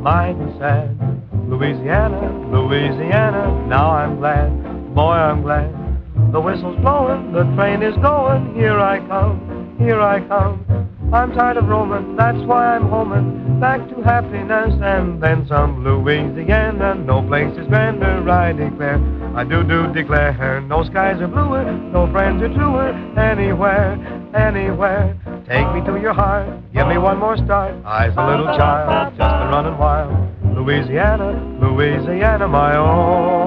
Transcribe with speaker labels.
Speaker 1: mighty sad. Louisiana, Louisiana, now I'm glad, boy, I'm glad. The whistle's blowing, the train is going, here I come, here I come. I'm tired of roaming, that's why I'm homing, back to happiness and then some. Louisiana, no place is grander, I declare, I do declare. No skies are bluer, no friends are truer, anywhere, anywhere. Take me to your heart, give me one more start. I's a little child, just a running wild. Louisiana, Louisiana, my own.